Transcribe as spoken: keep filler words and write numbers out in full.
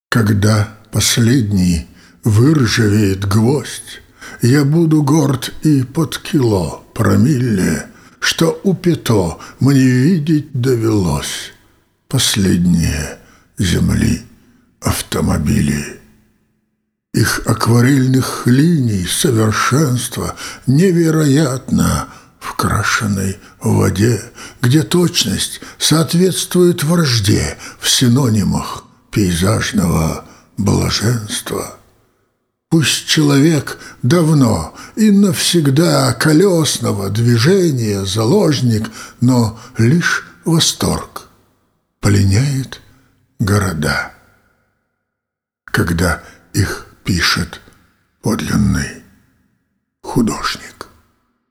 Когда последний выржавеет гвоздь, я буду горд и под кило промилле, что у Пето мне видеть довелось последние земли автомобили. Их акварельных линий совершенство невероятно в крашеной воде, где точность соответствует вражде в синонимах пейзажного блаженства. Пусть человек давно и навсегда колесного движения заложник, но лишь восторг пленяет города, когда их пишет подлинный художник.